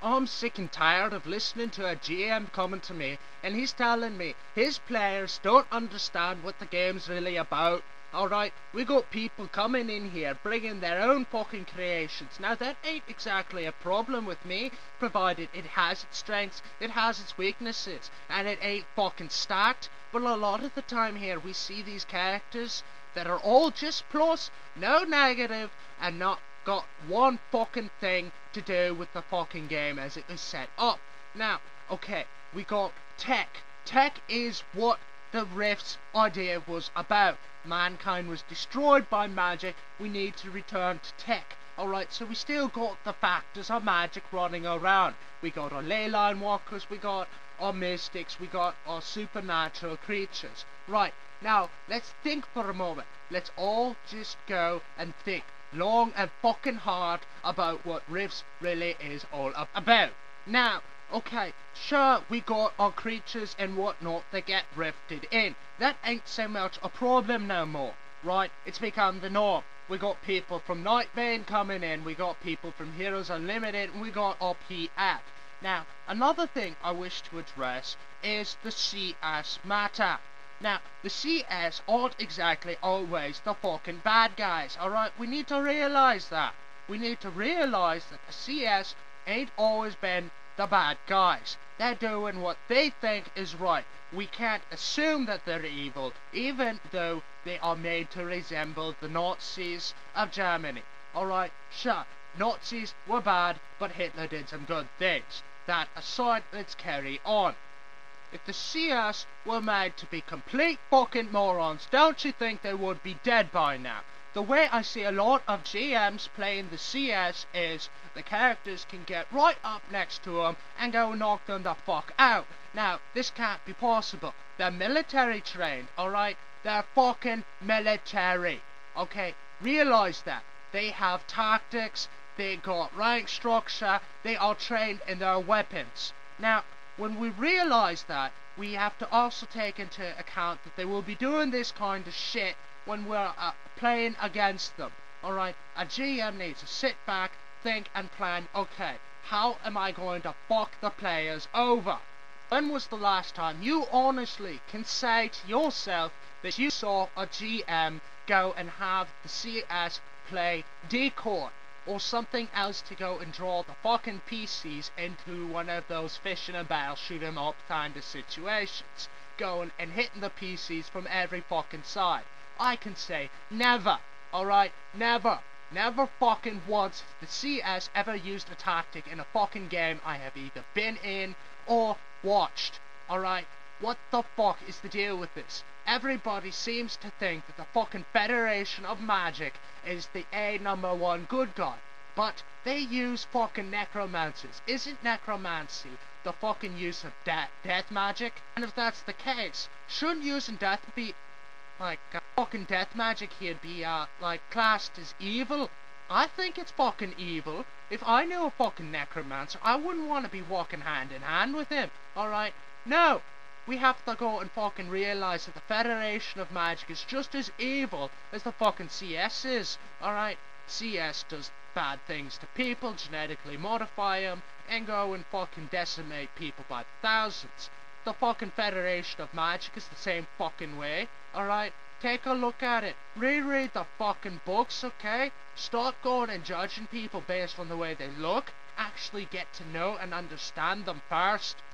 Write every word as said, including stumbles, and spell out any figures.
I'm sick and tired of listening to a G M coming to me and he's telling me his players don't understand what the game's really about. Alright, we got people coming in here bringing their own fucking creations. Now that ain't exactly a problem with me, provided it has its strengths, it has its weaknesses, and it ain't fucking stacked. But a lot of the time here we see these characters that are all just plus, no negative, and not got one fucking thing to do with the fucking game as it is set up. Now, okay, we got tech. Tech is what the Rift's idea was about. Mankind was destroyed by magic, we need to return to tech. Alright, so we still got the factors of magic running around. We got our ley line walkers, we got our mystics, we got our supernatural creatures. Right, now, let's think for a moment. Let's all just go and think long and fucking hard about what Rifts really is all about. Now, okay, sure, we got our creatures and whatnot that get rifted in. That ain't so much a problem no more, right? It's become the norm. We got people from Nightbane coming in, we got people from Heroes Unlimited, and we got our P F. Now, another thing I wish to address is the C S matter. Now, the C S aren't exactly always the fucking bad guys, alright? We need to realise that. We need to realise that the C S ain't always been the bad guys. They're doing what they think is right. We can't assume that they're evil, even though they are made to resemble the Nazis of Germany. Alright, sure, Nazis were bad, but Hitler did some good things. That aside, let's carry on. If the C S were made to be complete fucking morons, don't you think they would be dead by now? The way I see a lot of G Ms playing the C S is the characters can get right up next to them and go knock them the fuck out. Now, this can't be possible. They're military trained, alright? They're fucking military. Okay, realise that. They have tactics, they got rank structure, they are trained in their weapons. Now, when we realise that, we have to also take into account that they will be doing this kind of shit when we're uh, playing against them. Alright, a G M needs to sit back, think and plan, okay, how am I going to fuck the players over? When was the last time you honestly can say to yourself that you saw a G M go and have the C S play Decoy? Or something else to go and draw the fucking P Cs into one of those fish in a barrel shoot 'em up kind of situations. Going and hitting the P Cs from every fucking side. I can say never, alright, never, never fucking once the C S ever used a tactic in a fucking game I have either been in or watched, alright? What the fuck is the deal with this? Everybody seems to think that the fucking Federation of Magic is the A number one good guy. But they use fucking necromancers. Isn't necromancy the fucking use of de death magic? And if that's the case, shouldn't using death be, like, uh, fucking death magic here be, uh, like, classed as evil? I think it's fucking evil. If I knew a fucking necromancer, I wouldn't want to be walking hand in hand with him, alright? No! We have to go and fucking realise that the Federation of Magic is just as evil as the fucking C S is, alright? C S does bad things to people, genetically modify them, and go and fucking decimate people by thousands. The fucking Federation of Magic is the same fucking way, alright? Take a look at it. Reread the fucking books, okay? Stop going and judging people based on the way they look. Actually get to know and understand them first.